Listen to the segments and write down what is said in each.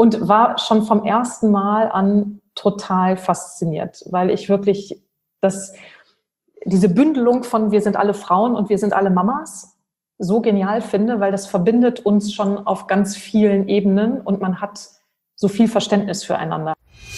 und war schon vom ersten Mal an total fasziniert, weil ich wirklich diese Bündelung von wir sind alle Frauen und wir sind alle Mamas so genial finde, weil das verbindet uns schon auf ganz vielen Ebenen und man hat so viel Verständnis füreinander.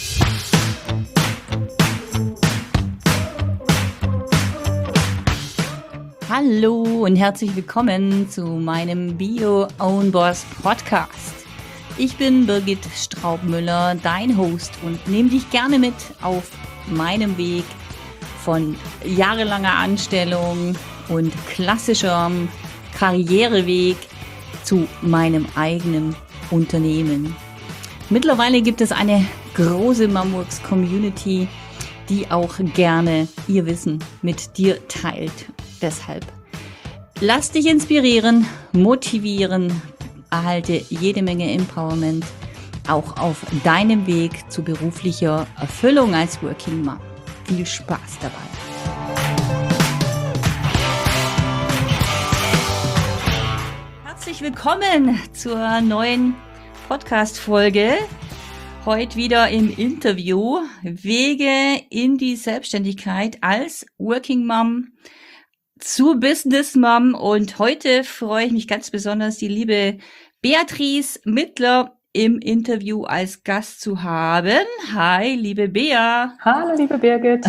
Hallo und herzlich willkommen zu meinem Bio Own Boss Podcast. Ich bin Birgit Straubmüller, dein Host, und nehme dich gerne mit auf meinem Weg von jahrelanger Anstellung und klassischem Karriereweg zu meinem eigenen Unternehmen. Mittlerweile gibt es eine große Mamworks-Community, die auch gerne ihr Wissen mit dir teilt. Deshalb lass dich inspirieren, motivieren, erhalte jede Menge Empowerment, auch auf deinem Weg zu beruflicher Erfüllung als Working Mom. Viel Spaß dabei. Herzlich willkommen zur neuen Podcast-Folge. Heute wieder im Interview Wege in die Selbstständigkeit als Working Mom zur Business Mom, und heute freue ich mich ganz besonders, die liebe Beatrice Mittler im Interview als Gast zu haben. Hi, liebe Bea. Hallo, liebe Birgit.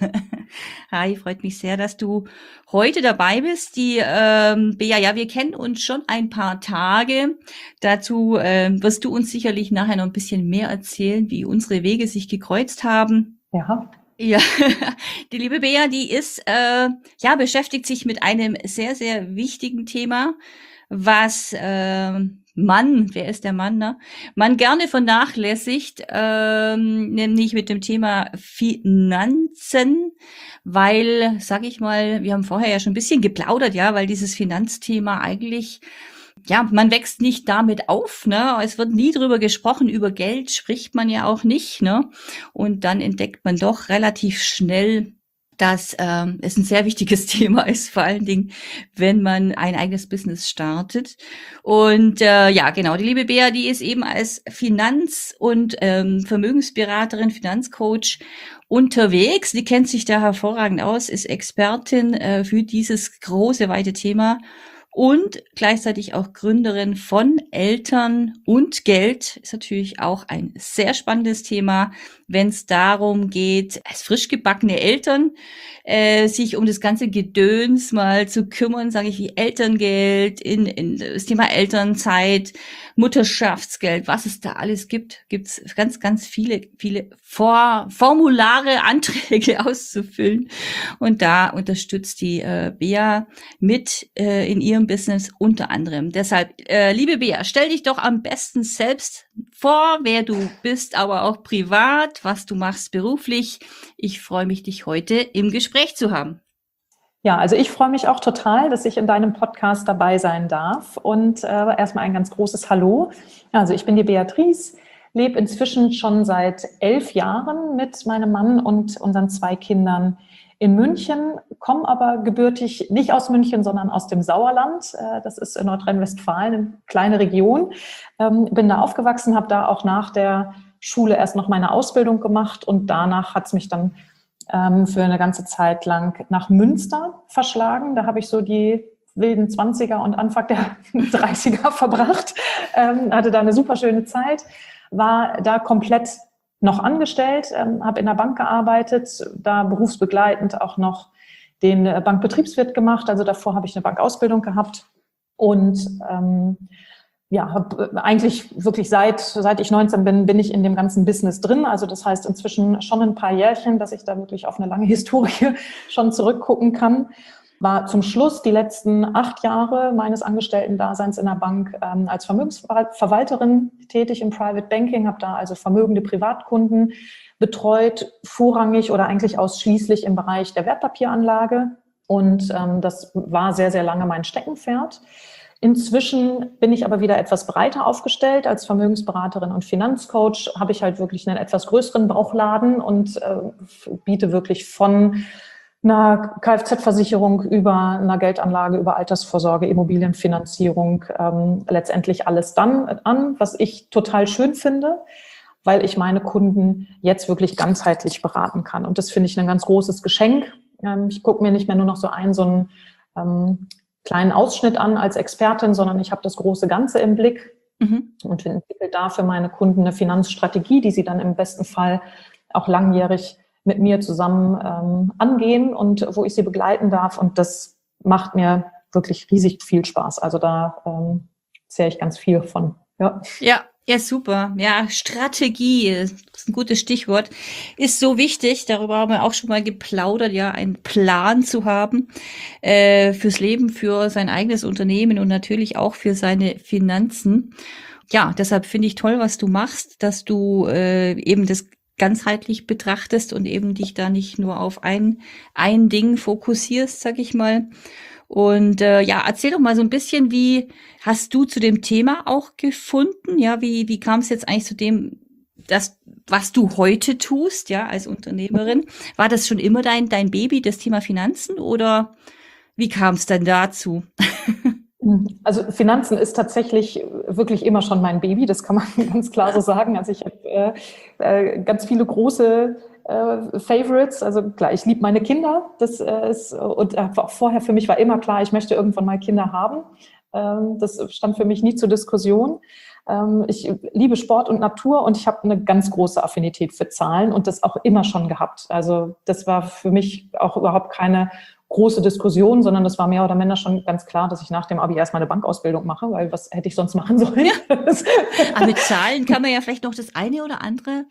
Hi, freut mich sehr, dass du heute dabei bist. Die Bea, ja, wir kennen uns schon ein paar Tage. Dazu wirst du uns sicherlich nachher noch ein bisschen mehr erzählen, wie unsere Wege sich gekreuzt haben. Ja, die liebe Bea, die ist beschäftigt sich mit einem sehr, sehr wichtigen Thema, was wer ist der Mann, ne? Man gerne vernachlässigt, nämlich mit dem Thema Finanzen, weil, sag ich mal, wir haben vorher ja schon ein bisschen geplaudert, ja, weil dieses Finanzthema eigentlich, ja, man wächst nicht damit auf, ne? Es wird nie drüber gesprochen, über Geld spricht man ja auch nicht, ne? Und dann entdeckt man doch relativ schnell, dass es ein sehr wichtiges Thema ist, vor allen Dingen, wenn man ein eigenes Business startet. Und genau, die liebe Bea, die ist eben als Finanz- und Vermögensberaterin, Finanzcoach unterwegs. Die kennt sich da hervorragend aus, ist Expertin für dieses große, weite Thema und gleichzeitig auch Gründerin von Eltern und Geld. Ist natürlich auch ein sehr spannendes Thema, wenn es darum geht, als frisch gebackene Eltern sich um das ganze Gedöns mal zu kümmern, sage ich, wie Elterngeld, in das Thema Elternzeit, Mutterschaftsgeld, was es da alles gibt. Gibt's ganz, ganz viele Formulare, Anträge auszufüllen. Und da unterstützt die Bea mit in ihrem Business unter anderem. Deshalb, liebe Bea, stell dich doch am besten selbst vor, wer du bist, aber auch privat, was du machst beruflich. Ich freue mich, dich heute im Gespräch zu haben. Ja, also ich freue mich auch total, dass ich in deinem Podcast dabei sein darf. Und erstmal ein ganz großes Hallo. Also ich bin die Beatrice, lebe inzwischen schon seit 11 Jahren mit meinem Mann und unseren 2 Kindern in München, komme aber gebürtig nicht aus München, sondern aus dem Sauerland. Das ist in Nordrhein-Westfalen, eine kleine Region. Bin da aufgewachsen, habe da auch nach der Schule erst noch meine Ausbildung gemacht und danach hat es mich dann für eine ganze Zeit lang nach Münster verschlagen. Da habe ich so die wilden 20er und Anfang der 30er verbracht. Hatte da eine super schöne Zeit, war da komplett noch angestellt, habe in der Bank gearbeitet, da berufsbegleitend auch noch den Bankbetriebswirt gemacht. Also davor habe ich eine Bankausbildung gehabt und habe eigentlich wirklich seit ich 19 bin ich in dem ganzen Business drin. Also das heißt inzwischen schon ein paar Jährchen, dass ich da wirklich auf eine lange Historie schon zurückgucken kann. War zum Schluss die letzten 8 Jahre meines Angestellten-Daseins in der Bank als Vermögensverwalterin tätig im Private Banking, habe da also vermögende Privatkunden betreut, vorrangig oder eigentlich ausschließlich im Bereich der Wertpapieranlage. Und das war sehr, sehr lange mein Steckenpferd. Inzwischen bin ich aber wieder etwas breiter aufgestellt. Als Vermögensberaterin und Finanzcoach habe ich halt wirklich einen etwas größeren Bauchladen und biete wirklich von einer Kfz-Versicherung über einer Geldanlage, über Altersvorsorge, Immobilienfinanzierung, letztendlich alles dann an, was ich total schön finde, weil ich meine Kunden jetzt wirklich ganzheitlich beraten kann. Und das finde ich ein ganz großes Geschenk. Ich gucke mir nicht mehr nur noch so einen kleinen Ausschnitt an als Expertin, sondern ich habe das große Ganze im Blick und entwickle da für meine Kunden eine Finanzstrategie, die sie dann im besten Fall auch langjährig mit mir zusammen angehen und wo ich sie begleiten darf. Und das macht mir wirklich riesig viel Spaß. Also da zähle ich ganz viel von. Ja, super. Ja, Strategie ist ein gutes Stichwort. Ist so wichtig. Darüber haben wir auch schon mal geplaudert, ja, einen Plan zu haben fürs Leben, für sein eigenes Unternehmen und natürlich auch für seine Finanzen. Ja, deshalb finde ich toll, was du machst, dass du eben das ganzheitlich betrachtest und eben dich da nicht nur auf ein Ding fokussierst, sag ich mal. Und ja, erzähl doch mal so ein bisschen, wie hast du zu dem Thema auch gefunden? Ja, wie kam es jetzt eigentlich zu dem, was du heute tust, ja, als Unternehmerin? War das schon immer dein Baby, das Thema Finanzen, oder wie kam es denn dazu? Also Finanzen ist tatsächlich wirklich immer schon mein Baby, das kann man ganz klar so sagen. Also ich habe ganz viele große Favorites. Also klar, ich liebe meine Kinder. Und auch vorher für mich war immer klar, ich möchte irgendwann mal Kinder haben. Das stand für mich nie zur Diskussion. Ich liebe Sport und Natur und ich habe eine ganz große Affinität für Zahlen und das auch immer schon gehabt. Also das war für mich auch überhaupt keine große Diskussion, sondern das war mehr oder minder schon ganz klar, dass ich nach dem Abi erstmal eine Bankausbildung mache, weil was hätte ich sonst machen sollen? Ja. Aber mit Zahlen kann man ja vielleicht noch das eine oder andere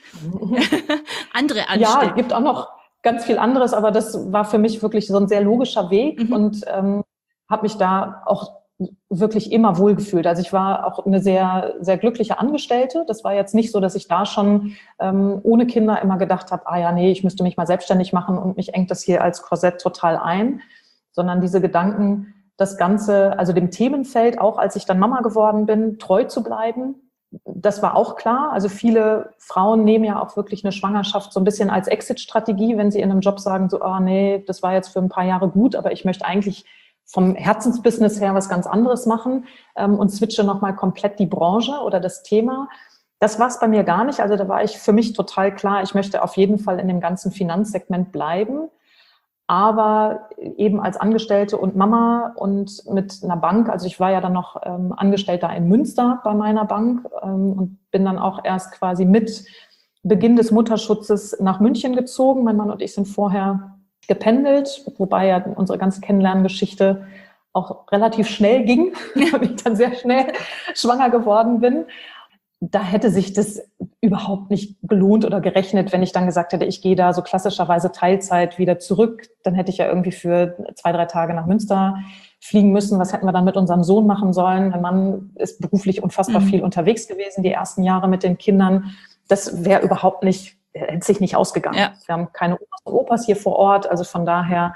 anstellen. Ja, es gibt auch noch ganz viel anderes, aber das war für mich wirklich so ein sehr logischer Weg und habe mich da auch wirklich immer wohlgefühlt. Also ich war auch eine sehr, sehr glückliche Angestellte. Das war jetzt nicht so, dass ich da schon ohne Kinder immer gedacht habe, nee, ich müsste mich mal selbstständig machen und mich engt das hier als Korsett total ein, sondern diese Gedanken, das Ganze, also dem Themenfeld, auch als ich dann Mama geworden bin, treu zu bleiben, das war auch klar. Also viele Frauen nehmen ja auch wirklich eine Schwangerschaft so ein bisschen als Exit-Strategie, wenn sie in einem Job sagen, so, nee, das war jetzt für ein paar Jahre gut, aber ich möchte eigentlich vom Herzensbusiness her was ganz anderes machen und switche nochmal komplett die Branche oder das Thema. Das war es bei mir gar nicht. Also da war ich für mich total klar, ich möchte auf jeden Fall in dem ganzen Finanzsegment bleiben, aber eben als Angestellte und Mama und mit einer Bank. Also ich war ja dann noch Angestellter in Münster bei meiner Bank und bin dann auch erst quasi mit Beginn des Mutterschutzes nach München gezogen. Mein Mann und ich sind vorher gependelt, wobei ja unsere ganze Kennenlerngeschichte auch relativ schnell ging, weil ich dann sehr schnell schwanger geworden bin. Da hätte sich das überhaupt nicht gelohnt oder gerechnet, wenn ich dann gesagt hätte, ich gehe da so klassischerweise Teilzeit wieder zurück. Dann hätte ich ja irgendwie für 2-3 Tage nach Münster fliegen müssen. Was hätten wir dann mit unserem Sohn machen sollen? Mein Mann ist beruflich unfassbar viel unterwegs gewesen, die ersten Jahre mit den Kindern. Das wäre überhaupt nicht, hätte sich nicht ausgegangen. Ja. Wir haben keine Omas und Opas hier vor Ort. Also von daher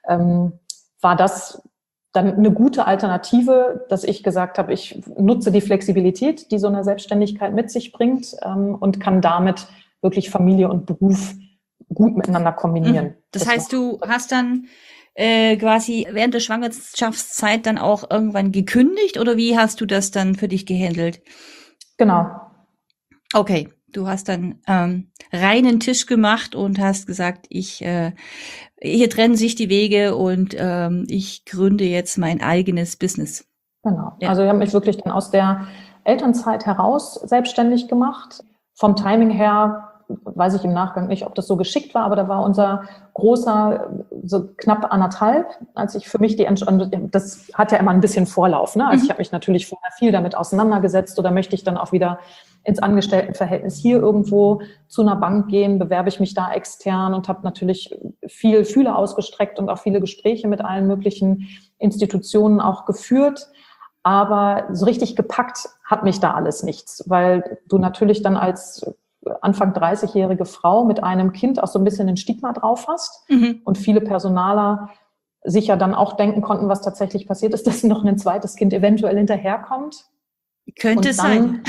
war das dann eine gute Alternative, dass ich gesagt habe, ich nutze die Flexibilität, die so eine Selbstständigkeit mit sich bringt und kann damit wirklich Familie und Beruf gut miteinander kombinieren. Das heißt, du hast dann quasi während der Schwangerschaftszeit dann auch irgendwann gekündigt oder wie hast du das dann für dich gehandelt? Genau. Okay, du hast dann reinen Tisch gemacht und hast gesagt, hier trennen sich die Wege und ich gründe jetzt mein eigenes Business. Genau. Ja. Also ich habe mich wirklich dann aus der Elternzeit heraus selbstständig gemacht. Vom Timing her weiß ich im Nachgang nicht, ob das so geschickt war, aber da war unser großer so knapp 1,5, als ich für mich das hat ja immer ein bisschen Vorlauf, ne? Also ich habe mich natürlich vorher viel damit auseinandergesetzt oder möchte ich dann auch wieder ins Angestelltenverhältnis hier irgendwo zu einer Bank gehen, bewerbe ich mich da extern und habe natürlich viel Fühler ausgestreckt und auch viele Gespräche mit allen möglichen Institutionen auch geführt. Aber so richtig gepackt hat mich da alles nichts, weil du natürlich dann als Anfang 30-jährige Frau mit einem Kind auch so ein bisschen ein Stigma drauf hast und viele Personaler sich ja dann auch denken konnten, was tatsächlich passiert ist, dass noch ein zweites Kind eventuell hinterherkommt. Könnte sein.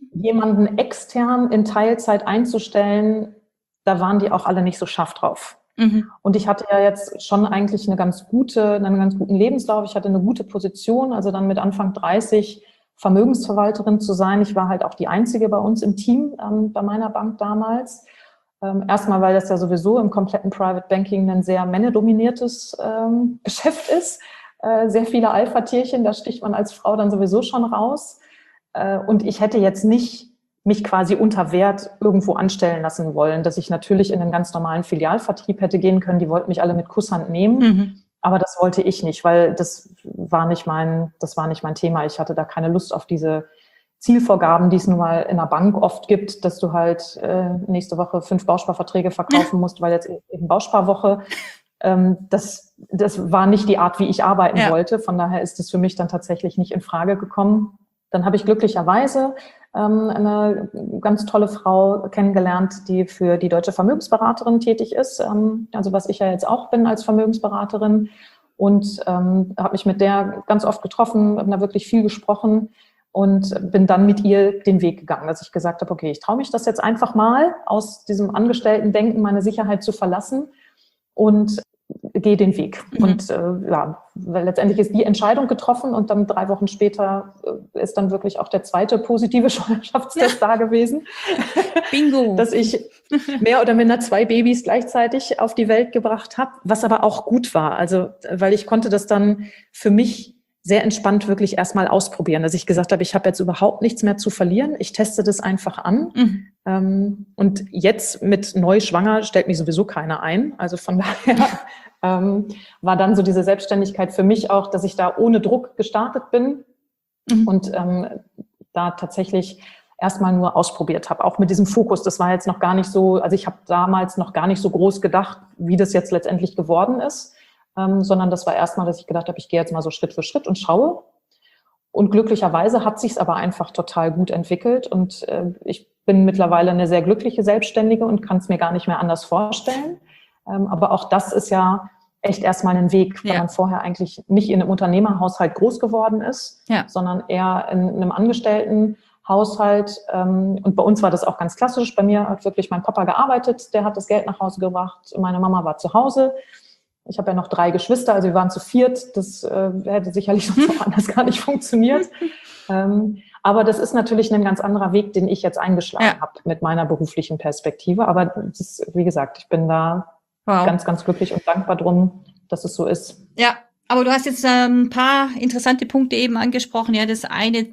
Jemanden extern in Teilzeit einzustellen, da waren die auch alle nicht so scharf drauf. Mhm. Und ich hatte ja jetzt schon eigentlich einen ganz guten Lebenslauf. Ich hatte eine gute Position, also dann mit Anfang 30 Vermögensverwalterin zu sein. Ich war halt auch die Einzige bei uns im Team, bei meiner Bank damals. Erstmal, weil das ja sowieso im kompletten Private Banking ein sehr männerdominiertes Geschäft ist. Sehr viele Alpha-Tierchen, da sticht man als Frau dann sowieso schon raus. Und ich hätte jetzt nicht mich quasi unter Wert irgendwo anstellen lassen wollen, dass ich natürlich in einen ganz normalen Filialvertrieb hätte gehen können. Die wollten mich alle mit Kusshand nehmen. Mhm. Aber das wollte ich nicht, weil das war nicht mein Thema. Ich hatte da keine Lust auf diese Zielvorgaben, die es nun mal in der Bank oft gibt, dass du halt nächste Woche 5 Bausparverträge verkaufen musst, weil jetzt eben Bausparwoche. Das war nicht die Art, wie ich arbeiten wollte. Von daher ist es für mich dann tatsächlich nicht in Frage gekommen. Dann habe ich glücklicherweise eine ganz tolle Frau kennengelernt, die für die Deutsche Vermögensberaterin tätig ist, also was ich ja jetzt auch bin als Vermögensberaterin, und habe mich mit der ganz oft getroffen, habe da wirklich viel gesprochen und bin dann mit ihr den Weg gegangen, dass ich gesagt habe, okay, ich traue mich das jetzt einfach mal, aus diesem Angestellten-Denken meine Sicherheit zu verlassen und gehe den Weg. Mhm. Und weil letztendlich ist die Entscheidung getroffen und dann 3 Wochen später ist dann wirklich auch der zweite positive Schwangerschaftstest da gewesen. Bingo. Dass ich mehr oder minder 2 Babys gleichzeitig auf die Welt gebracht habe, was aber auch gut war. Also, weil ich konnte das dann für mich sehr entspannt wirklich erstmal ausprobieren, dass ich gesagt habe, ich habe jetzt überhaupt nichts mehr zu verlieren. Ich teste das einfach an. Mhm. Und jetzt mit neu schwanger stellt mich sowieso keiner ein. Also von daher war dann so diese Selbstständigkeit für mich auch, dass ich da ohne Druck gestartet bin und da tatsächlich erstmal nur ausprobiert habe, auch mit diesem Fokus. Das war jetzt noch gar nicht so, also ich habe damals noch gar nicht so groß gedacht, wie das jetzt letztendlich geworden ist, sondern das war erstmal, dass ich gedacht habe, ich gehe jetzt mal so Schritt für Schritt und schaue. Und glücklicherweise hat sich's aber einfach total gut entwickelt und ich bin mittlerweile eine sehr glückliche Selbstständige und kann es mir gar nicht mehr anders vorstellen. Aber auch das ist ja echt erstmal ein Weg, weil man vorher eigentlich nicht in einem Unternehmerhaushalt groß geworden ist, sondern eher in einem Angestelltenhaushalt. Und bei uns war das auch ganz klassisch. Bei mir hat wirklich mein Papa gearbeitet, der hat das Geld nach Hause gebracht. Meine Mama war zu Hause. Ich habe ja noch 3 Geschwister, also wir waren zu 4. Das hätte sicherlich sonst auch anders gar nicht funktioniert. Aber das ist natürlich ein ganz anderer Weg, den ich jetzt eingeschlagen habe mit meiner beruflichen Perspektive. Aber das ist, wie gesagt, ich bin da ganz, ganz glücklich und dankbar drum, dass es so ist. Ja, aber du hast jetzt ein paar interessante Punkte eben angesprochen. Ja, das eine,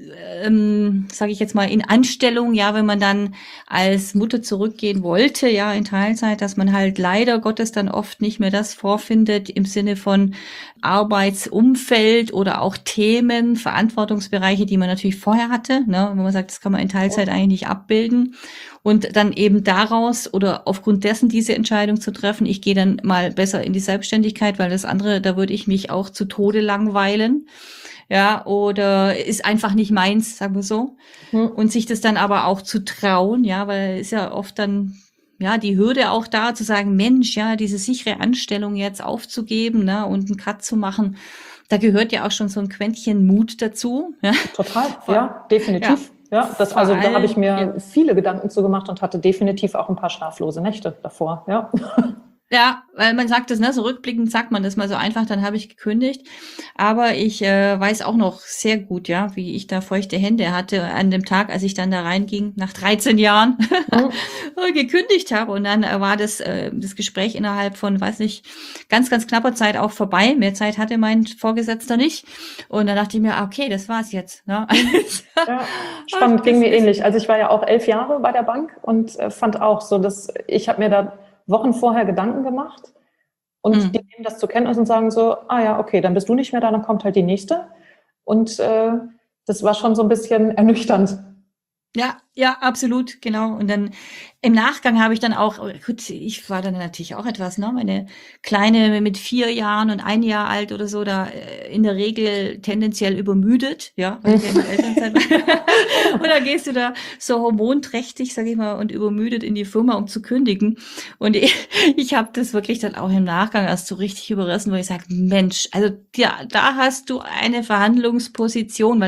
sage ich jetzt mal, in Anstellung, ja, wenn man dann als Mutter zurückgehen wollte, ja, in Teilzeit, dass man halt leider Gottes dann oft nicht mehr das vorfindet im Sinne von Arbeitsumfeld oder auch Themen, Verantwortungsbereiche, die man natürlich vorher hatte, ne, wenn man sagt, das kann man in Teilzeit eigentlich nicht abbilden. Und dann eben daraus oder aufgrund dessen diese Entscheidung zu treffen, ich gehe dann mal besser in die Selbstständigkeit, weil das andere, da würde ich mich auch zu Tode langweilen. Ja, oder ist einfach nicht meins, sagen wir so. Und sich das dann aber auch zu trauen, ja, weil ist ja oft dann, ja, die Hürde auch da, zu sagen, Mensch, ja, diese sichere Anstellung jetzt aufzugeben, ne, und einen Cut zu machen, da gehört ja auch schon so ein Quäntchen Mut dazu. Ja. Total, ja, definitiv. Ja, da habe ich mir viele Gedanken zu gemacht und hatte definitiv auch ein paar schlaflose Nächte davor, ja. Ja, weil man sagt das, ne, so rückblickend sagt man das mal so einfach, dann habe ich gekündigt. Aber ich weiß auch noch sehr gut, ja, wie ich da feuchte Hände hatte an dem Tag, als ich dann da reinging, nach 13 Jahren und gekündigt habe. Und dann war das Gespräch innerhalb von, weiß nicht, ganz, ganz knapper Zeit auch vorbei. Mehr Zeit hatte mein Vorgesetzter nicht. Und dann dachte ich mir, okay, das war's jetzt. Ne? Ja, spannend, ging mir ähnlich. Also ich war ja auch 11 Jahre bei der Bank und fand auch so, dass ich habe mir da Wochen vorher Gedanken gemacht und die nehmen das zur Kenntnis und sagen so, ja, okay, dann bist du nicht mehr da, dann kommt halt die nächste. Und das war schon so ein bisschen ernüchternd. Ja, absolut, genau. Und dann im Nachgang habe ich dann auch, gut, ich war dann natürlich auch etwas, ne, meine Kleine mit 4 Jahren und 1 Jahr alt oder so, da in der Regel tendenziell übermüdet, ja, weil ich ja in der Elternzeit war. Und dann gehst du da so hormonträchtig, sag ich mal, und übermüdet in die Firma, um zu kündigen. Und ich habe das wirklich dann auch im Nachgang erst so richtig überrissen, wo ich sage, Mensch, also ja, da hast du eine Verhandlungsposition, weil ich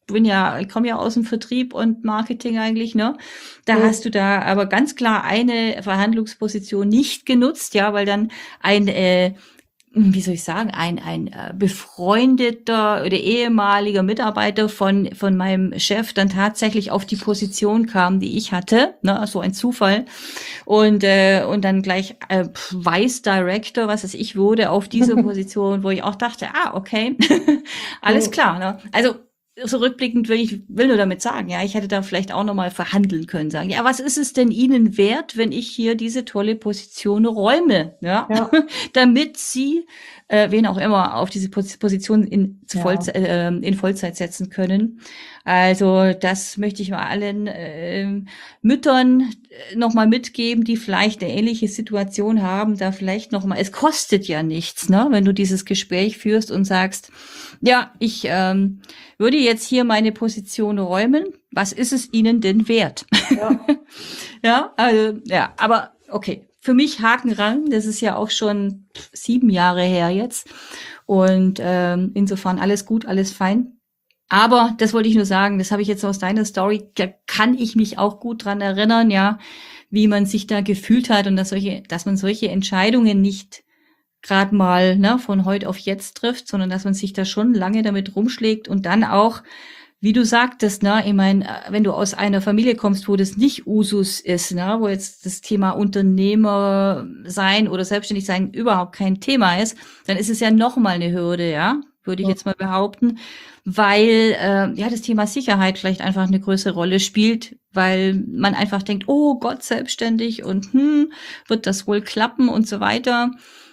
ich komme ja aus dem Vertrieb und Marketing eigentlich, ne? Da hast du da aber ganz klar eine Verhandlungsposition nicht genutzt, ja, weil dann wie soll ich sagen, ein befreundeter oder ehemaliger Mitarbeiter von meinem Chef dann tatsächlich auf die Position kam, die ich hatte, ne, so ein Zufall. Und dann gleich Vice Director, was weiß ich, wurde auf diese Position, wo ich auch dachte, okay, alles klar. Ne? Also so rückblickend will nur damit sagen, ja, ich hätte da vielleicht auch nochmal verhandeln können, sagen, ja, was ist es denn Ihnen wert, wenn ich hier diese tolle Position räume, ja, damit Sie wen auch immer auf diese Position in Vollzeit setzen können. Also das möchte ich mal allen Müttern nochmal mitgeben, die vielleicht eine ähnliche Situation haben, da vielleicht nochmal, es kostet ja nichts, ne, wenn du dieses Gespräch führst und sagst, ja, ich würde jetzt hier meine Position räumen, was ist es Ihnen denn wert? Ja, ja, aber okay. Für mich Haken ran, das ist ja auch schon 7 Jahre her jetzt. Und insofern alles gut, alles fein. Aber das wollte ich nur sagen, das habe ich jetzt aus deiner Story, da kann ich mich auch gut dran erinnern, ja, wie man sich da gefühlt hat und dass man solche Entscheidungen nicht gerade mal von heute auf jetzt trifft, sondern dass man sich da schon lange damit rumschlägt und dann auch, wie du sagtest, ich meine, wenn du aus einer Familie kommst, wo das nicht Usus ist, wo jetzt das Thema Unternehmer sein oder selbstständig sein überhaupt kein Thema ist, dann ist es ja nochmal eine Hürde, ja, würde ich jetzt mal behaupten, weil das Thema Sicherheit vielleicht einfach eine größere Rolle spielt, weil man einfach denkt, oh Gott, selbstständig und wird das wohl klappen und so weiter.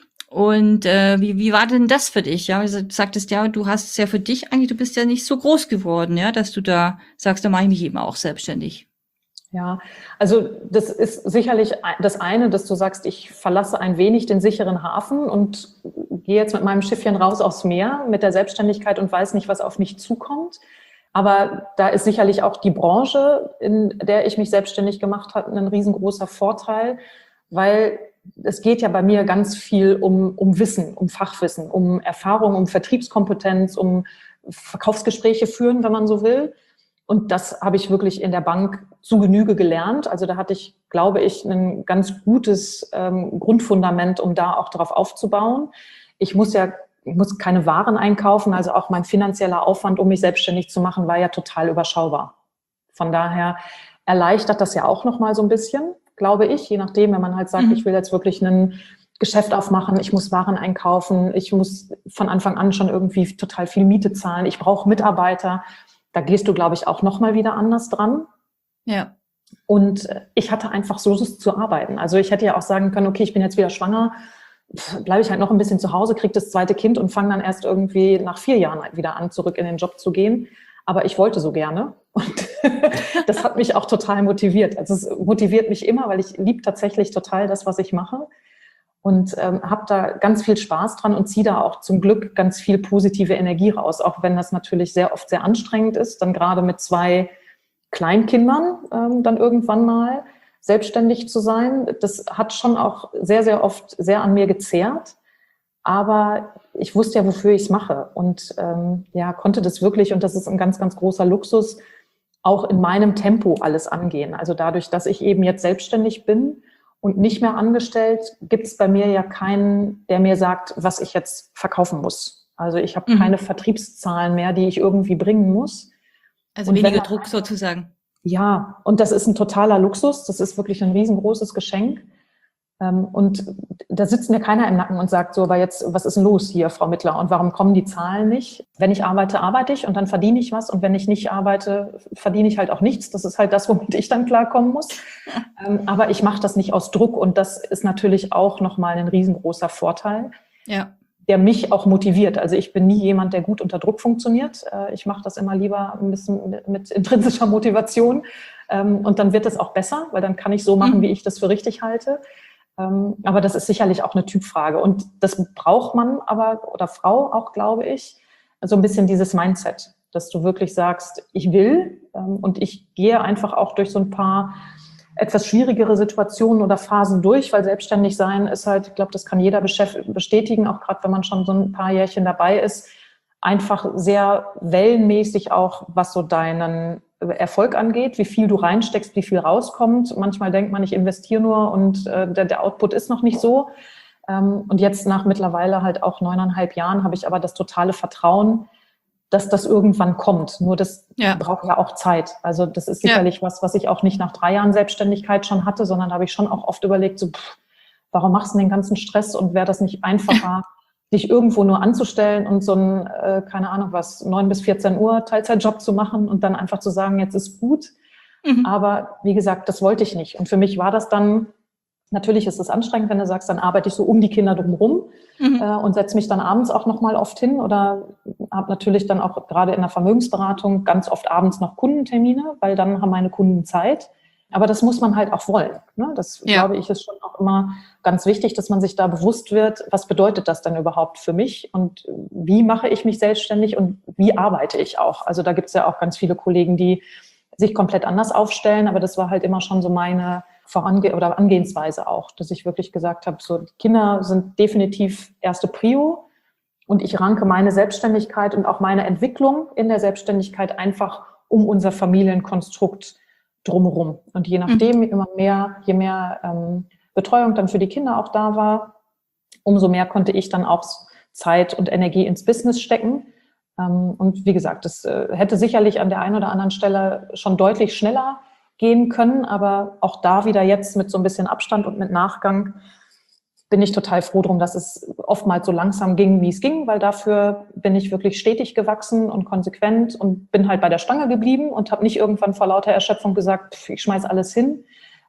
Und wie war denn das für dich? Ja, also, du sagtest ja, du hast es ja für dich eigentlich, du bist ja nicht so groß geworden, ja, dass du da sagst, da mache ich mich eben auch selbstständig. Ja, also das ist sicherlich das eine, dass du sagst, ich verlasse ein wenig den sicheren Hafen und gehe jetzt mit meinem Schiffchen raus aufs Meer mit der Selbstständigkeit und weiß nicht, was auf mich zukommt. Aber da ist sicherlich auch die Branche, in der ich mich selbstständig gemacht habe, ein riesengroßer Vorteil, weil es geht ja bei mir ganz viel um Wissen, um Fachwissen, um Erfahrung, um Vertriebskompetenz, um Verkaufsgespräche führen, wenn man so will. Und das habe ich wirklich in der Bank zu Genüge gelernt. Also da hatte ich, glaube ich, ein ganz gutes Grundfundament, um da auch drauf aufzubauen. Ich muss keine Waren einkaufen, also auch mein finanzieller Aufwand, um mich selbstständig zu machen, war ja total überschaubar. Von daher erleichtert das ja auch nochmal so ein bisschen, glaube ich, je nachdem, wenn man halt sagt, ich will jetzt wirklich ein Geschäft aufmachen, ich muss Waren einkaufen, ich muss von Anfang an schon irgendwie total viel Miete zahlen, ich brauche Mitarbeiter. Da gehst du, glaube ich, auch nochmal wieder anders dran. Ja. Und ich hatte einfach so Lust zu arbeiten. Also ich hätte ja auch sagen können, okay, ich bin jetzt wieder schwanger, bleibe ich halt noch ein bisschen zu Hause, kriege das zweite Kind und fange dann erst irgendwie nach 4 Jahren wieder an, zurück in den Job zu gehen. Aber ich wollte so gerne. Und das hat mich auch total motiviert. Also es motiviert mich immer, weil ich liebe tatsächlich total das, was ich mache. Und habe da ganz viel Spaß dran und ziehe da auch zum Glück ganz viel positive Energie raus, auch wenn das natürlich sehr oft sehr anstrengend ist, dann gerade mit 2 Kleinkindern dann irgendwann mal selbstständig zu sein. Das hat schon auch sehr, sehr oft sehr an mir gezehrt, aber ich wusste ja, wofür ich es mache und konnte das wirklich, und das ist ein ganz, ganz großer Luxus, auch in meinem Tempo alles angehen. Also dadurch, dass ich eben jetzt selbstständig bin und nicht mehr angestellt, gibt es bei mir ja keinen, der mir sagt, was ich jetzt verkaufen muss. Also ich habe keine Vertriebszahlen mehr, die ich irgendwie bringen muss. Also weniger Druck sozusagen. Ja, und das ist ein totaler Luxus. Das ist wirklich ein riesengroßes Geschenk. Und da sitzt mir keiner im Nacken und sagt so, aber jetzt, was ist denn los hier, Frau Mittler? Und warum kommen die Zahlen nicht? Wenn ich arbeite, arbeite ich und dann verdiene ich was. Und wenn ich nicht arbeite, verdiene ich halt auch nichts. Das ist halt das, womit ich dann klarkommen muss. Aber ich mache das nicht aus Druck. Und das ist natürlich auch nochmal ein riesengroßer Vorteil, der mich auch motiviert. Also ich bin nie jemand, der gut unter Druck funktioniert. Ich mache das immer lieber ein bisschen mit intrinsischer Motivation. Und dann wird es auch besser, weil dann kann ich so machen, wie ich das für richtig halte. Aber das ist sicherlich auch eine Typfrage. Und das braucht man aber, oder Frau auch, glaube ich, so ein bisschen dieses Mindset, dass du wirklich sagst, ich will und ich gehe einfach auch durch so ein paar etwas schwierigere Situationen oder Phasen durch, weil selbstständig sein ist halt, ich glaube, das kann jeder bestätigen, auch gerade wenn man schon so ein paar Jährchen dabei ist, einfach sehr wellenmäßig auch, was so deinen Erfolg angeht, wie viel du reinsteckst, wie viel rauskommt. Manchmal denkt man, ich investiere nur und der Output ist noch nicht so. Und jetzt nach mittlerweile halt auch 9,5 Jahren habe ich aber das totale Vertrauen, dass das irgendwann kommt. Nur das braucht ja auch Zeit. Also das ist sicherlich was ich auch nicht nach 3 Jahren Selbstständigkeit schon hatte, sondern da habe ich schon auch oft überlegt, so, warum machst du den ganzen Stress und wäre das nicht einfacher, dich irgendwo nur anzustellen und so ein, keine Ahnung was, 9 bis 14 Uhr Teilzeitjob zu machen und dann einfach zu sagen, jetzt ist gut. Aber wie gesagt, das wollte ich nicht. Und für mich war das dann, natürlich ist es anstrengend, wenn du sagst, dann arbeite ich so um die Kinder drumherum und setze mich dann abends auch nochmal oft hin oder habe natürlich dann auch gerade in der Vermögensberatung ganz oft abends noch Kundentermine, weil dann haben meine Kunden Zeit. Aber das muss man halt auch wollen. Ne? Das, glaube ich, ist schon auch immer ganz wichtig, dass man sich da bewusst wird, was bedeutet das denn überhaupt für mich und wie mache ich mich selbstständig und wie arbeite ich auch. Also da gibt es ja auch ganz viele Kollegen, die sich komplett anders aufstellen, aber das war halt immer schon so meine Angehensweise auch, dass ich wirklich gesagt habe, so die Kinder sind definitiv erste Prio und ich ranke meine Selbstständigkeit und auch meine Entwicklung in der Selbstständigkeit einfach um unser Familienkonstrukt drumherum. Und je nachdem, je mehr Betreuung dann für die Kinder auch da war, umso mehr konnte ich dann auch Zeit und Energie ins Business stecken. Und wie gesagt, das hätte sicherlich an der einen oder anderen Stelle schon deutlich schneller gehen können, aber auch da wieder jetzt mit so ein bisschen Abstand und mit Nachgang bin ich total froh drum, dass es oftmals so langsam ging, wie es ging, weil dafür bin ich wirklich stetig gewachsen und konsequent und bin halt bei der Stange geblieben und habe nicht irgendwann vor lauter Erschöpfung gesagt, ich schmeiß alles hin.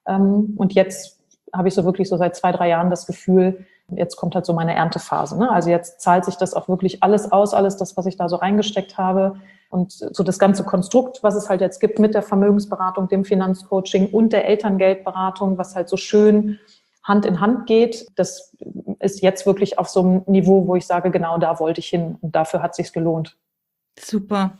Und jetzt habe ich so wirklich so seit 2, 3 Jahren das Gefühl, jetzt kommt halt so meine Erntephase. Ne? Also jetzt zahlt sich das auch wirklich alles aus, alles das, was ich da so reingesteckt habe. Und so das ganze Konstrukt, was es halt jetzt gibt mit der Vermögensberatung, dem Finanzcoaching und der Elterngeldberatung, was halt so schön Hand in Hand geht, das ist jetzt wirklich auf so einem Niveau, wo ich sage, genau da wollte ich hin und dafür hat es sich gelohnt. Super.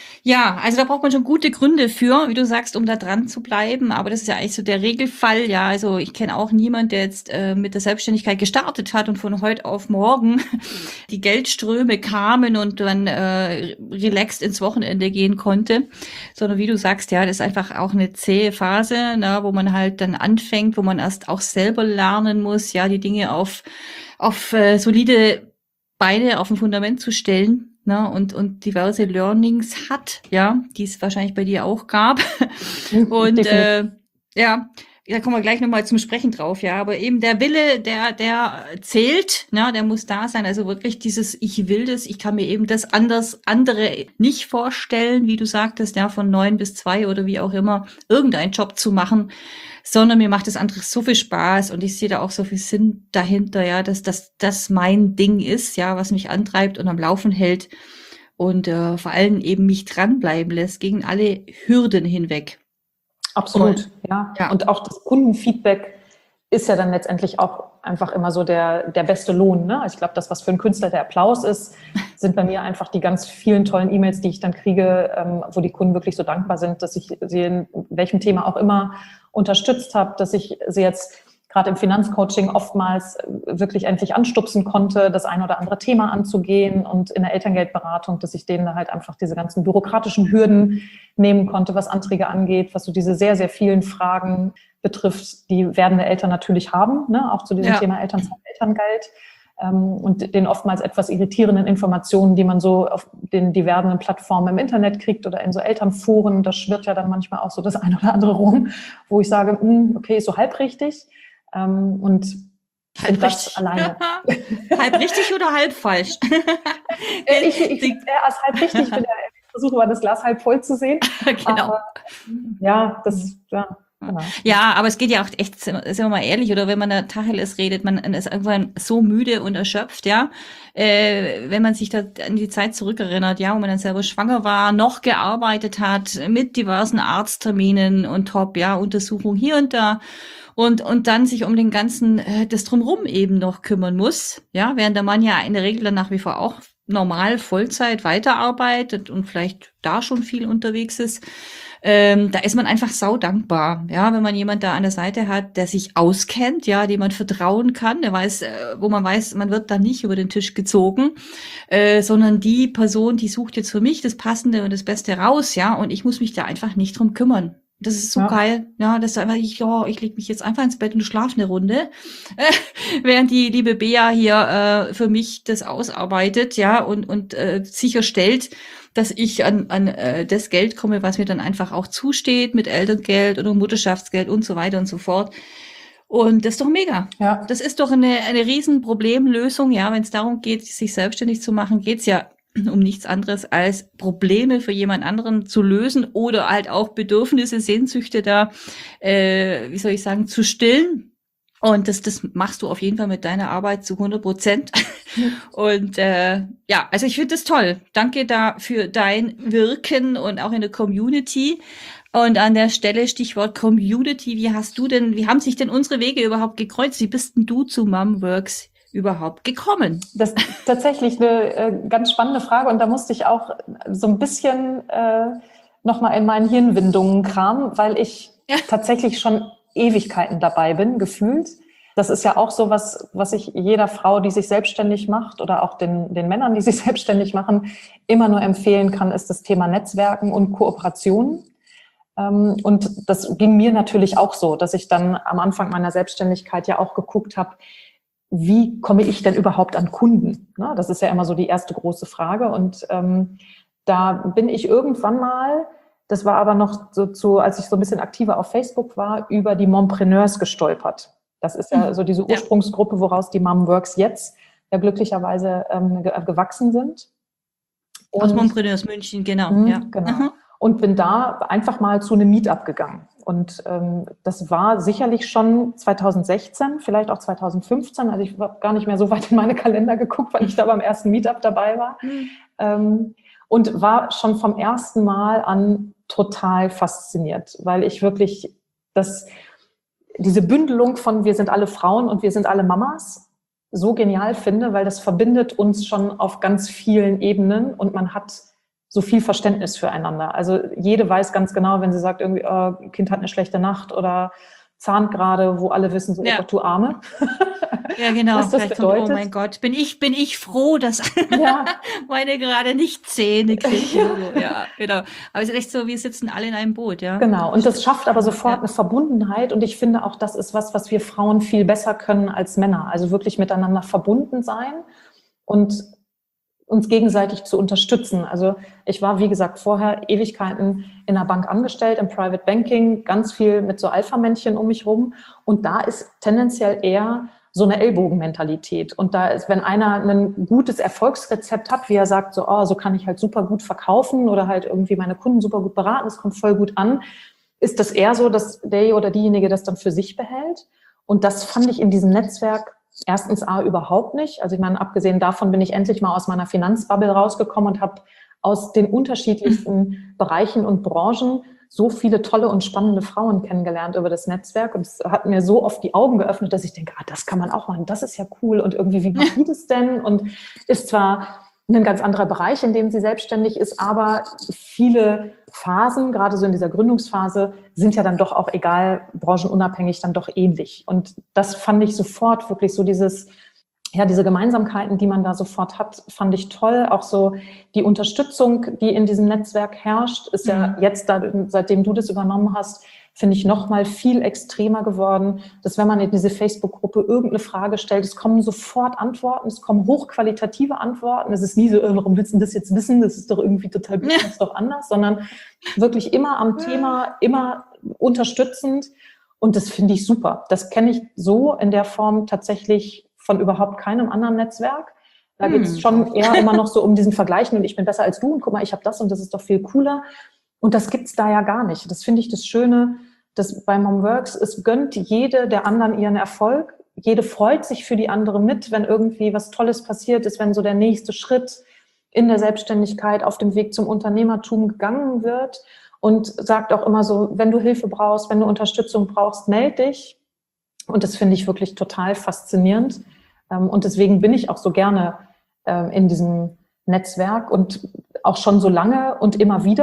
Ja, also da braucht man schon gute Gründe für, wie du sagst, um da dran zu bleiben. Aber das ist ja eigentlich so der Regelfall. Ja, also ich kenne auch niemanden, der jetzt mit der Selbstständigkeit gestartet hat und von heute auf morgen die Geldströme kamen und dann relaxed ins Wochenende gehen konnte. Sondern wie du sagst, ja, das ist einfach auch eine zähe Phase, ne, wo man halt dann anfängt, wo man erst auch selber lernen muss, ja, die Dinge auf solide Beine, auf ein Fundament zu stellen. Ne, und diverse Learnings hat, ja, die es wahrscheinlich bei dir auch gab. Und ja, da kommen wir gleich nochmal zum Sprechen drauf, ja. Aber eben der Wille, der zählt, ne, der muss da sein. Also wirklich dieses Ich will das, ich kann mir eben das andere nicht vorstellen, wie du sagtest, ja, von 9 bis 2 oder wie auch immer, irgendeinen Job zu machen, sondern mir macht das andere so viel Spaß und ich sehe da auch so viel Sinn dahinter, ja, dass das mein Ding ist, ja, was mich antreibt und am Laufen hält und vor allem eben mich dranbleiben lässt gegen alle Hürden hinweg. Absolut, ja. Und auch das Kundenfeedback ist ja dann letztendlich auch einfach immer so der beste Lohn. Ne? Ich glaube, das, was für einen Künstler der Applaus ist, sind bei mir einfach die ganz vielen tollen E-Mails, die ich dann kriege, wo die Kunden wirklich so dankbar sind, dass ich sie in welchem Thema auch immer unterstützt habe, dass ich sie jetzt gerade im Finanzcoaching oftmals wirklich endlich anstupsen konnte, das ein oder andere Thema anzugehen und in der Elterngeldberatung, dass ich denen halt einfach diese ganzen bürokratischen Hürden nehmen konnte, was Anträge angeht, was so diese sehr, sehr vielen Fragen betrifft, die werdende Eltern natürlich haben, ne? Auch zu diesem Thema Elternzeit, Elterngeld und den oftmals etwas irritierenden Informationen, die man so auf den diversen Plattformen im Internet kriegt oder in so Elternforen. Da schwirrt ja dann manchmal auch so das eine oder andere rum, wo ich sage, okay, ist so halb richtig. Und halb das alleine. Halb richtig oder halb falsch? Ich sehe es eher als halb richtig. Ich versuche mal, das Glas halb voll zu sehen. Genau. Aber, ja, das, ja. Genau. Ja, aber es geht ja auch echt, sind wir mal ehrlich, oder wenn man da Tacheles redet, man ist irgendwann so müde und erschöpft, ja, wenn man sich da an die Zeit zurückerinnert, ja, wo man dann selber schwanger war, noch gearbeitet hat, mit diversen Arztterminen und Untersuchungen hier und da und dann sich um den ganzen, das Drumherum eben noch kümmern muss, ja, während der Mann ja in der Regel dann nach wie vor auch normal Vollzeit weiterarbeitet und vielleicht da schon viel unterwegs ist. da ist man einfach sau dankbar, ja, wenn man jemand da an der Seite hat, der sich auskennt, ja, dem man vertrauen kann, der weiß, wo man weiß, man wird da nicht über den Tisch gezogen, sondern die Person, die sucht jetzt für mich das Passende und das Beste raus, ja, und ich muss mich da einfach nicht drum kümmern. Das ist so geil, ja, dass einfach ich leg mich jetzt einfach ins Bett und schlafe eine Runde, während die liebe Bea hier für mich das ausarbeitet, ja, und sicherstellt, dass ich an das Geld komme, was mir dann einfach auch zusteht mit Elterngeld oder Mutterschaftsgeld und so weiter und so fort. Und das ist doch mega. Ja. Das ist doch eine riesen Problemlösung, ja, wenn es darum geht, sich selbstständig zu machen, geht's ja um nichts anderes als Probleme für jemand anderen zu lösen oder halt auch Bedürfnisse, Sehnsüchte da, wie soll ich sagen, zu stillen. Und das machst du auf jeden Fall mit deiner Arbeit zu 100%. Und ja, also ich finde das toll. Danke da für dein Wirken und auch in der Community. Und an der Stelle Stichwort Community, wie haben sich denn unsere Wege überhaupt gekreuzt? Wie bist denn du zu Momworks überhaupt gekommen? Das ist tatsächlich eine ganz spannende Frage und da musste ich auch so ein bisschen nochmal in meinen Hirnwindungen kramen, weil ich tatsächlich schon Ewigkeiten dabei bin, gefühlt. Das ist ja auch so was ich jeder Frau, die sich selbstständig macht oder auch den Männern, die sich selbstständig machen, immer nur empfehlen kann, ist das Thema Netzwerken und Kooperationen. Und das ging mir natürlich auch so, dass ich dann am Anfang meiner Selbstständigkeit ja auch geguckt habe, wie komme ich denn überhaupt an Kunden? Na, das ist ja immer so die erste große Frage. Und da bin ich irgendwann mal, das war aber noch so, als ich so ein bisschen aktiver auf Facebook war, über die Mompreneurs gestolpert. Das ist ja so diese Ursprungsgruppe, woraus die Momworks jetzt ja glücklicherweise gewachsen sind. Und aus Mompreneurs München, genau. Ja. Genau. Mhm. Und bin da einfach mal zu einem Meetup gegangen. Und das war sicherlich schon 2016, vielleicht auch 2015. Also ich habe gar nicht mehr so weit in meine Kalender geguckt, weil ich da beim ersten Meetup dabei war. Und war schon vom ersten Mal an total fasziniert, weil ich wirklich diese Bündelung von wir sind alle Frauen und wir sind alle Mamas so genial finde, weil das verbindet uns schon auf ganz vielen Ebenen und man hat so viel Verständnis füreinander. Also jede weiß ganz genau, wenn sie sagt, irgendwie, Kind hat eine schlechte Nacht oder zahnt gerade, wo alle wissen, so, oh Gott, du Arme. Ja, genau. Was das bedeutet. Oh mein Gott, bin ich froh, dass meine gerade nicht Zähne kriegen. Ja, genau. Aber es ist echt so, wir sitzen alle in einem Boot, ja. Genau. Und das schafft aber sofort eine Verbundenheit. Und ich finde auch, das ist was wir Frauen viel besser können als Männer. Also wirklich miteinander verbunden sein und uns gegenseitig zu unterstützen. Also ich war, wie gesagt, vorher Ewigkeiten in einer Bank angestellt, im Private Banking, ganz viel mit so Alpha-Männchen um mich rum. Und da ist tendenziell eher so eine Ellbogenmentalität. Und da ist, wenn einer ein gutes Erfolgsrezept hat, wie er sagt, so kann ich halt super gut verkaufen oder halt irgendwie meine Kunden super gut beraten, es kommt voll gut an, ist das eher so, dass der oder diejenige das dann für sich behält. Und das fand ich in diesem Netzwerk erstens überhaupt nicht. Also ich meine, abgesehen davon bin ich endlich mal aus meiner Finanzbubble rausgekommen und habe aus den unterschiedlichsten Bereichen und Branchen so viele tolle und spannende Frauen kennengelernt über das Netzwerk. Und es hat mir so oft die Augen geöffnet, dass ich denke, das kann man auch machen, das ist ja cool. Und irgendwie, wie macht die das denn? Und ist zwar ein ganz anderer Bereich, in dem sie selbstständig ist, aber viele Phasen, gerade so in dieser Gründungsphase, sind ja dann doch auch, egal, branchenunabhängig, dann doch ähnlich. Und das fand ich sofort wirklich so diese Gemeinsamkeiten, die man da sofort hat, fand ich toll. Auch so die Unterstützung, die in diesem Netzwerk herrscht, ist ja jetzt, seitdem du das übernommen hast, finde ich noch mal viel extremer geworden, dass wenn man in diese Facebook-Gruppe irgendeine Frage stellt, es kommen sofort Antworten, es kommen hochqualitative Antworten. Es ist nie so, warum willst du das jetzt wissen? Das ist doch irgendwie total gut, das ist doch anders, sondern wirklich immer am Thema, immer unterstützend. Und das finde ich super. Das kenne ich so in der Form tatsächlich von überhaupt keinem anderen Netzwerk. Da geht es schon eher immer noch so um diesen Vergleichen und ich bin besser als du und guck mal, ich habe das und das ist doch viel cooler. Und das gibt's da ja gar nicht. Das finde ich das Schöne, dass bei Momworks, es gönnt jede der anderen ihren Erfolg. Jede freut sich für die andere mit, wenn irgendwie was Tolles passiert ist, wenn so der nächste Schritt in der Selbstständigkeit auf dem Weg zum Unternehmertum gegangen wird und sagt auch immer so, wenn du Hilfe brauchst, wenn du Unterstützung brauchst, meld dich. Und das finde ich wirklich total faszinierend. Und deswegen bin ich auch so gerne in diesem Netzwerk und auch schon so lange und immer wieder.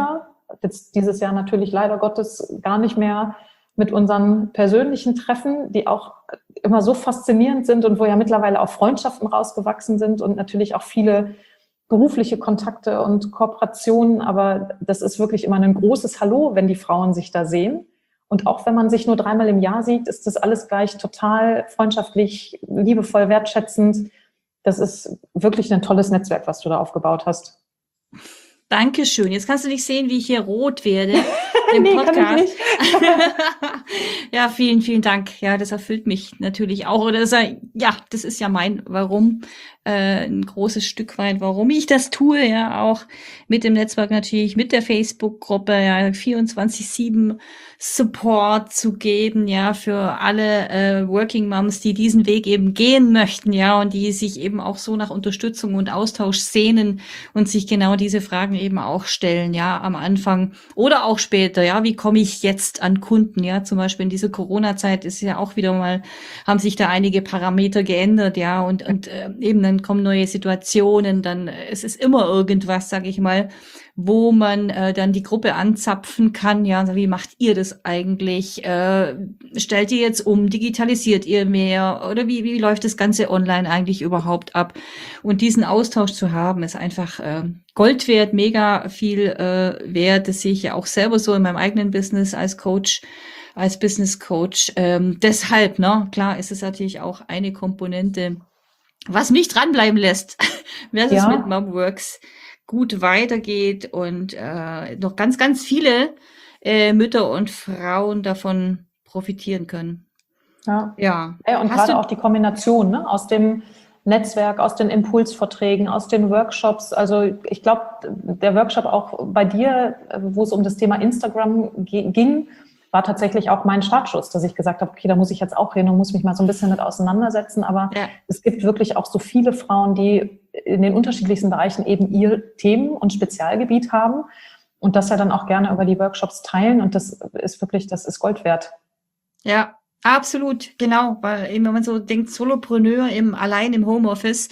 Jetzt dieses Jahr natürlich leider Gottes gar nicht mehr mit unseren persönlichen Treffen, die auch immer so faszinierend sind und wo ja mittlerweile auch Freundschaften rausgewachsen sind und natürlich auch viele berufliche Kontakte und Kooperationen. Aber das ist wirklich immer ein großes Hallo, wenn die Frauen sich da sehen. Und auch wenn man sich nur 3-mal im Jahr sieht, ist das alles gleich total freundschaftlich, liebevoll, wertschätzend. Das ist wirklich ein tolles Netzwerk, was du da aufgebaut hast. Dankeschön. Jetzt kannst du nicht sehen, wie ich hier rot werde im Nee, Podcast. kann ich nicht. Ja, vielen, vielen Dank. Ja, das erfüllt mich natürlich auch. Oder das ist ja mein Warum, ein großes Stück weit, warum ich das tue. Ja, auch mit dem Netzwerk natürlich, mit der Facebook-Gruppe, ja, 24/7 Support zu geben, ja, für alle Working Moms, die diesen Weg eben gehen möchten, ja, und die sich eben auch so nach Unterstützung und Austausch sehnen und sich genau diese Fragen eben auch stellen, ja, am Anfang oder auch später, ja, wie komme ich jetzt an Kunden, ja, zum Beispiel in dieser Corona-Zeit ist ja auch wieder mal, haben sich da einige Parameter geändert, ja, und eben dann kommen neue Situationen, dann es ist immer irgendwas, sage ich mal, wo man dann die Gruppe anzapfen kann, ja, also wie macht ihr das eigentlich? Stellt ihr jetzt um? Digitalisiert ihr mehr? Oder wie läuft das Ganze online eigentlich überhaupt ab? Und diesen Austausch zu haben, ist einfach Gold wert, mega viel wert. Das sehe ich ja auch selber so in meinem eigenen Business als Coach, als Business Coach. Deshalb, ne, klar ist es natürlich auch eine Komponente, was mich dranbleiben lässt, versus Ja. mit Momworks gut weitergeht und noch ganz, ganz viele Mütter und Frauen davon profitieren können. Ja. Ja. Ja, und Hast gerade du, auch die Kombination, ne, aus dem Netzwerk, aus den Impulsvorträgen, aus den Workshops. Also ich glaube, der Workshop auch bei dir, wo es um das Thema Instagram ging, war tatsächlich auch mein Startschuss, dass ich gesagt habe, okay, da muss ich jetzt auch hin und muss mich mal so ein bisschen mit auseinandersetzen. Aber ja, es gibt wirklich auch so viele Frauen, die in den unterschiedlichsten Bereichen eben ihr Themen- und Spezialgebiet haben und das ja dann auch gerne über die Workshops teilen. Und das ist wirklich, das ist Gold wert. ja, absolut, genau, weil eben, wenn man so denkt, Solopreneur allein im Homeoffice,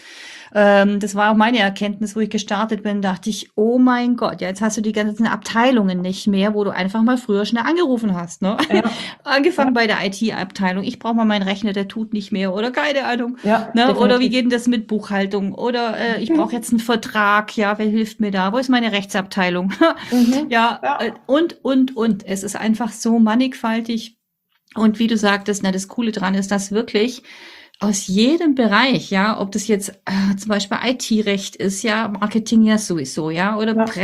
das war auch meine Erkenntnis, wo ich gestartet bin, dachte ich, oh mein Gott, ja, jetzt hast du die ganzen Abteilungen nicht mehr, wo du einfach mal früher schnell angerufen hast, ne? Ja. Angefangen bei der IT-Abteilung, ich brauche mal meinen Rechner, der tut nicht mehr, oder keine Ahnung, Ja, ne? Oder wie definitiv. geht denn das mit Buchhaltung? Oder ich brauche jetzt einen Vertrag, ja, wer hilft mir da? Wo ist meine Rechtsabteilung? Ja, Ja. und. Es ist einfach so mannigfaltig. Und wie du sagtest, das Coole dran ist, dass wirklich aus jedem Bereich, ja, ob das jetzt zum Beispiel IT-Recht ist, ja, Marketing ja sowieso, ja, oder Ja.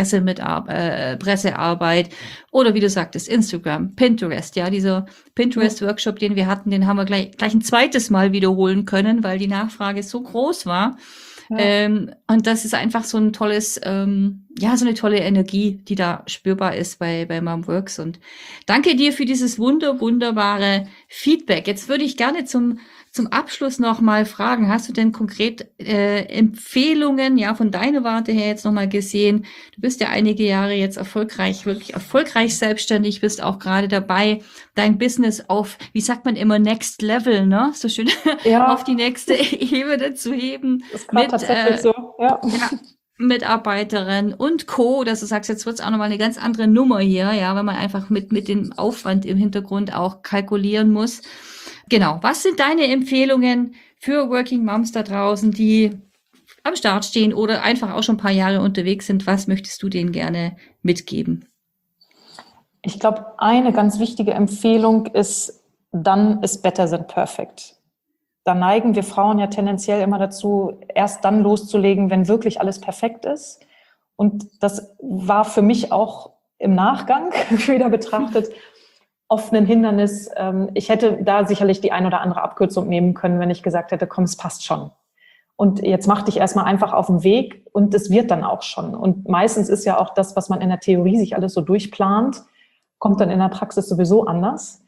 Pressearbeit, oder wie du sagtest, Instagram, Pinterest, ja, dieser Pinterest-Workshop, den wir hatten, den haben wir gleich ein zweites Mal wiederholen können, weil die Nachfrage so groß war. Ja. Und das ist einfach so ein tolles, so eine tolle Energie, die da spürbar ist bei Momworks. Und danke dir für dieses wunderbare Feedback. Jetzt würde ich gerne zum Abschluss noch mal fragen, hast du denn konkret Empfehlungen, ja, von deiner Warte her jetzt noch mal gesehen? Du bist ja einige Jahre jetzt wirklich erfolgreich selbstständig, bist auch gerade dabei, dein Business auf, wie sagt man immer, Next Level, ne? So schön Ja. auf die nächste Ebene zu heben. Das ist gerade tatsächlich so. Ja. Ja, Mitarbeiterin und Co., dass du sagst, jetzt wird's auch nochmal eine ganz andere Nummer hier, ja, wenn man einfach mit dem Aufwand im Hintergrund auch kalkulieren muss. Genau. Was sind deine Empfehlungen für Working Moms da draußen, die am Start stehen oder einfach auch schon ein paar Jahre unterwegs sind? Was möchtest du denen gerne mitgeben? Ich glaube, eine ganz wichtige Empfehlung ist, done is better than perfect. Da neigen wir Frauen ja tendenziell immer dazu, erst dann loszulegen, wenn wirklich alles perfekt ist. Und das war für mich auch im Nachgang wieder betrachtet oft ein Hindernis. Ich hätte da sicherlich die ein oder andere Abkürzung nehmen können, wenn ich gesagt hätte, komm, es passt schon. Und jetzt mach dich erstmal einfach auf den Weg und es wird dann auch schon. Und meistens ist ja auch das, was man in der Theorie sich alles so durchplant, kommt dann in der Praxis sowieso anders.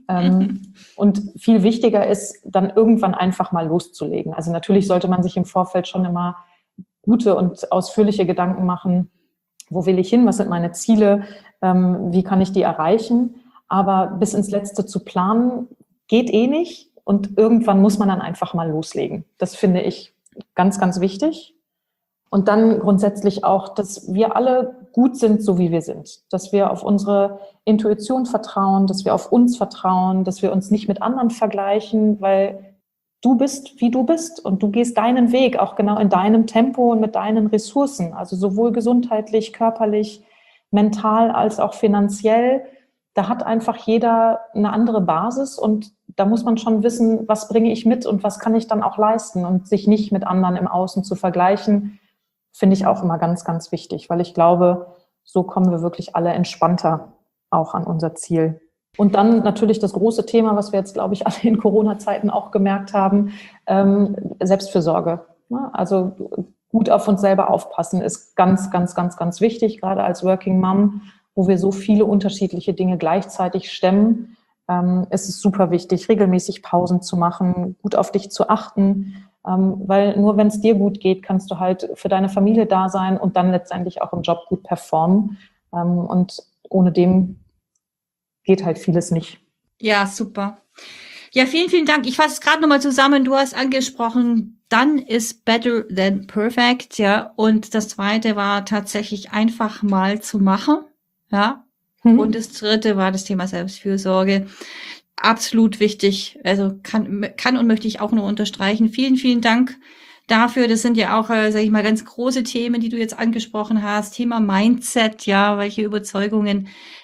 Und viel wichtiger ist, dann irgendwann einfach mal loszulegen. Also natürlich sollte man sich im Vorfeld schon immer gute und ausführliche Gedanken machen. Wo will ich hin? Was sind meine Ziele? Wie kann ich die erreichen? Aber bis ins Letzte zu planen, geht eh nicht. Und irgendwann muss man dann einfach mal loslegen. Das finde ich ganz, ganz wichtig. Und dann grundsätzlich auch, dass wir alle gut sind, so wie wir sind. Dass wir auf unsere Intuition vertrauen, dass wir auf uns vertrauen, dass wir uns nicht mit anderen vergleichen, weil du bist, wie du bist und du gehst deinen Weg, auch genau in deinem Tempo und mit deinen Ressourcen, also sowohl gesundheitlich, körperlich, mental als auch finanziell. Da hat einfach jeder eine andere Basis und da muss man schon wissen, was bringe ich mit und was kann ich dann auch leisten und sich nicht mit anderen im Außen zu vergleichen, finde ich auch immer ganz, ganz wichtig, weil ich glaube, so kommen wir wirklich alle entspannter auch an unser Ziel. Und dann natürlich das große Thema, was wir jetzt, glaube ich, alle in Corona-Zeiten auch gemerkt haben, Selbstfürsorge. Also gut auf uns selber aufpassen ist ganz, ganz, ganz, ganz wichtig, gerade als Working Mom, wo wir so viele unterschiedliche Dinge gleichzeitig stemmen. Es ist super wichtig, regelmäßig Pausen zu machen, gut auf dich zu achten, weil nur wenn es dir gut geht, kannst du halt für deine Familie da sein und dann letztendlich auch im Job gut performen. Und ohne dem geht halt vieles nicht. Ja, super. Ja, vielen, vielen Dank. Ich fasse es gerade nochmal zusammen. Du hast angesprochen, done is better than perfect, ja. Und das zweite war tatsächlich einfach mal zu machen, ja. Und das dritte war das Thema Selbstfürsorge. Absolut wichtig. Also kann und möchte ich auch nur unterstreichen. Vielen, vielen Dank dafür. Das sind ja auch, sage ich mal, ganz große Themen, die du jetzt angesprochen hast. Thema Mindset, ja, welche Überzeugungen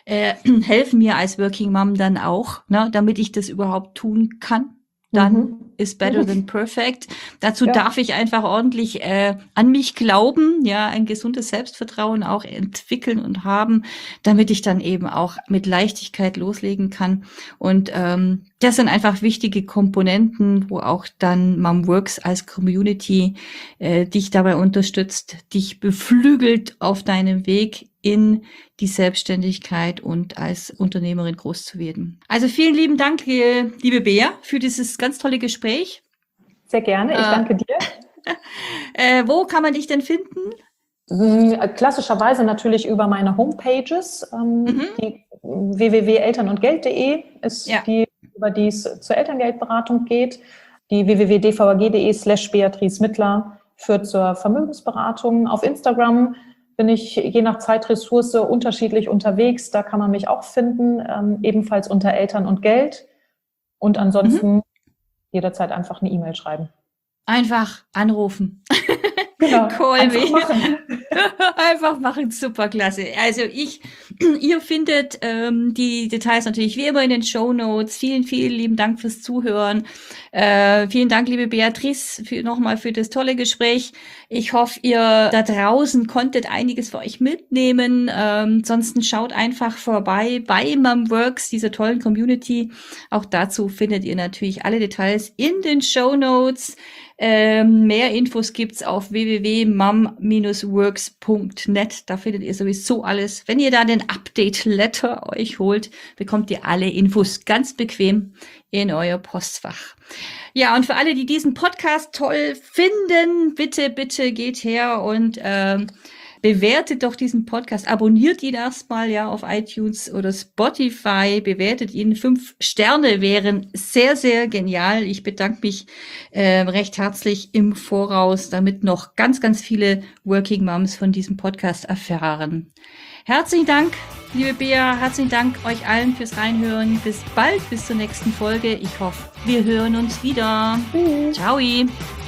helfen mir als Working Mom dann auch, ne, damit ich das überhaupt tun kann. Dann is better than perfect. Dazu darf ich einfach ordentlich an mich glauben, ja, ein gesundes Selbstvertrauen auch entwickeln und haben, damit ich dann eben auch mit Leichtigkeit loslegen kann. Und das sind einfach wichtige Komponenten, wo auch dann MomWorks als Community dich dabei unterstützt, dich beflügelt auf deinem Weg in die Selbstständigkeit und als Unternehmerin groß zu werden. Also vielen lieben Dank, liebe Bea, für dieses ganz tolle Gespräch. Sehr gerne, ich danke dir. Wo kann man dich denn finden? Klassischerweise natürlich über meine Homepages. Die www.elternundgeld.de ist die, über die es zur Elterngeldberatung geht. Die www.dvag.de/Beatrice Mittler führt zur Vermögensberatung. Auf Instagram bin ich je nach Zeitressource unterschiedlich unterwegs. Da kann man mich auch finden, ebenfalls unter Eltern und Geld. Und ansonsten jederzeit einfach eine E-Mail schreiben. Einfach anrufen. Genau, einfach machen. Einfach machen, super klasse. Also ihr findet die Details natürlich wie immer in den Shownotes. Vielen, vielen lieben Dank fürs Zuhören. Vielen Dank, liebe Beatrice, nochmal für das tolle Gespräch. Ich hoffe, ihr da draußen konntet einiges für euch mitnehmen. Ansonsten schaut einfach vorbei bei MomWorks, dieser tollen Community. Auch dazu findet ihr natürlich alle Details in den Shownotes. Mehr Infos gibt's auf www.mom-works.net. Da findet ihr sowieso alles. Wenn ihr da den Update-Letter euch holt, bekommt ihr alle Infos ganz bequem in euer Postfach. Ja, und für alle, die diesen Podcast toll finden, bitte, bitte geht her und bewertet doch diesen Podcast, abonniert ihn erstmal ja auf iTunes oder Spotify, bewertet ihn. 5 Sterne wären sehr, sehr genial. Ich bedanke mich recht herzlich im Voraus, damit noch ganz, ganz viele Working Moms von diesem Podcast erfahren. Herzlichen Dank, liebe Bea, herzlichen Dank euch allen fürs Reinhören. Bis bald, bis zur nächsten Folge. Ich hoffe, wir hören uns wieder. Ciao.